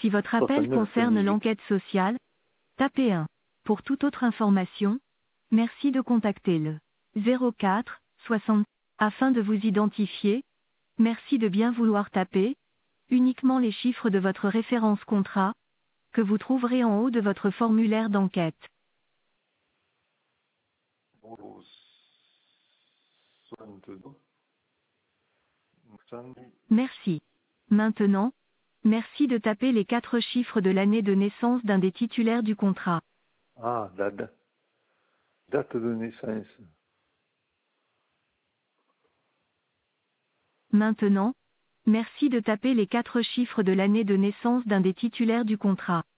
Si votre appel 69 concerne 18. l'enquête sociale, tapez 1. Pour toute autre information, merci de contacter le 04 60. Afin de vous identifier, merci de bien vouloir taper uniquement les chiffres de votre référence contrat, que vous trouverez en haut de votre formulaire d'enquête. Bonjour. 62. 5. Merci. Maintenant, merci de taper les 4 chiffres de l'année de naissance d'un des titulaires du contrat. Ah, date de naissance. Maintenant, merci de taper les 4 chiffres de l'année de naissance d'un des titulaires du contrat.